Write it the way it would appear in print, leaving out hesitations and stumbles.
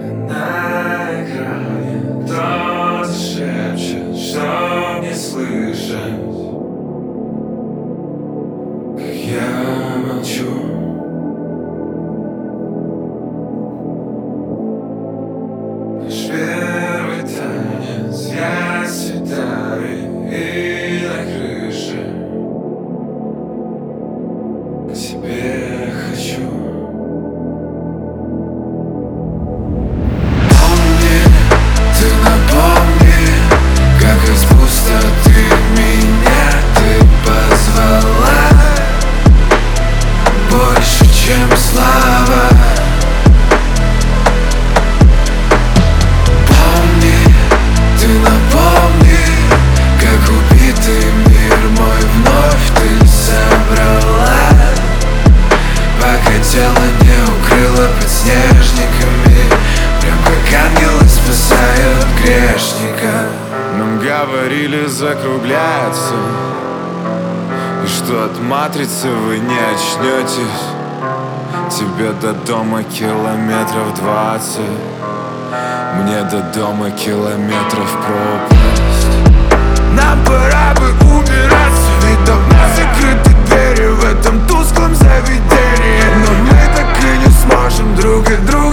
На экране кто-то шепчет, чтоб не слышать, как я молчу. Наш первый танец, я с гитарой и на крыше к тебе хочу. Помни, ты напомни, как из пустоты меня ты позвала. Больше, чем слава. Ты напомни, как убитый мир мой вновь ты собрала, пока тело не укрыло подснежниками, прям как ангелы спасают грешника. Нам говорили закругляться, и что от матрицы вы не очнетесь. Тебе до дома километров 20, мне до дома километров пропасть. Нам пора бы убираться, ведь давно закрыты двери в этом тусклом заведении, но мы так и не сможем друг от друга